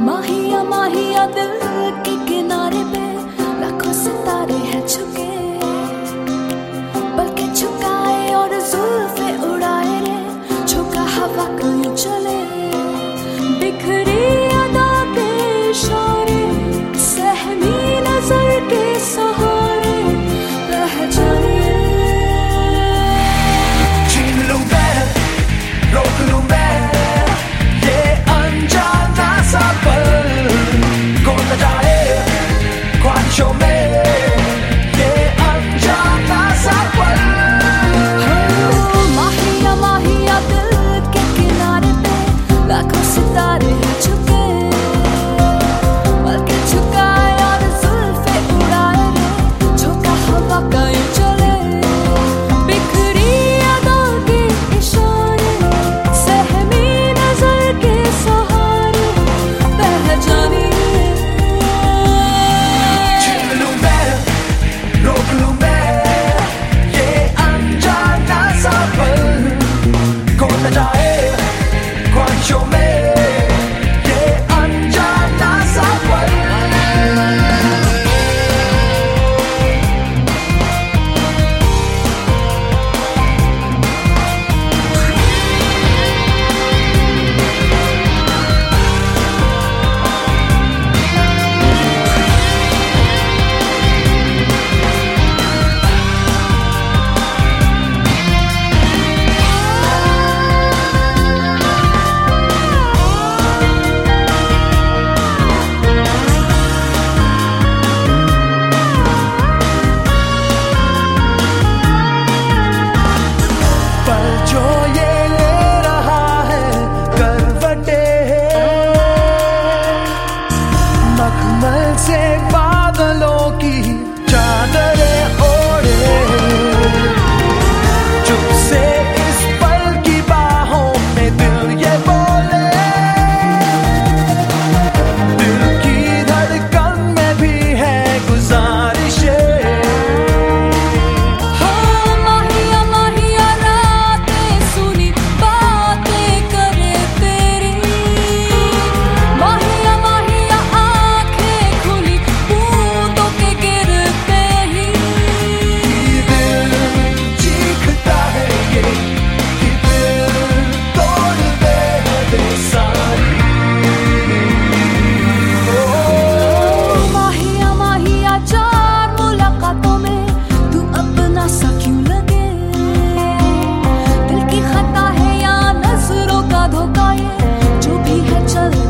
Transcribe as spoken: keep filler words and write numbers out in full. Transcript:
माहिया माहिया दिल के किनारे पे लाखों सितारे हैं छुके, बल्कि झुकाए और जुल्फे उड़ाए रे, झुका हवा कहीं चले, बिखरी अदा के इशारे, सहमी नजर के सहारे रह जाए। छीन लूं मैं, रोक लूं मैं ये अनजाना सा पल, खो न जाए ख्वाहिशों में ये अनजाना सा पल। माहिया माहिया दिल के किनारे पे लाखों सितारे हैं छुपे, बल्कि झुकाए और जुल्फे उड़ाए रे, झोंका हवा कहीं चले, बिखरी अदा के इशारे, सहमी नजर के सहारे बह जानी। छीन लूं मैं, रोक लूं मैं ये अनजाना सा पल, खो न जाए ख्वाहिशों में ये अनजाना सा पल। पर जो ये ले रहा है करवटें, मखमल से बादलों की चादरें ओढ़े, चुप से इस पल की बाहों में दिल ये बोले, दिल की धड़कन में भी है गुजारिशें। माहिया माहिया रातें सुनी बातें करे तेरी, माहिया माहिया आंखें खुली बूंदों के गिरते ही, दिल चीखता है ये कि दिल तोड़ दे दे सारी। माहिया माहिया चार मुलाकातों में तू अपना सा क्यों लगे, दिल की खता है या नजरों का धोखा, ये जो भी है चल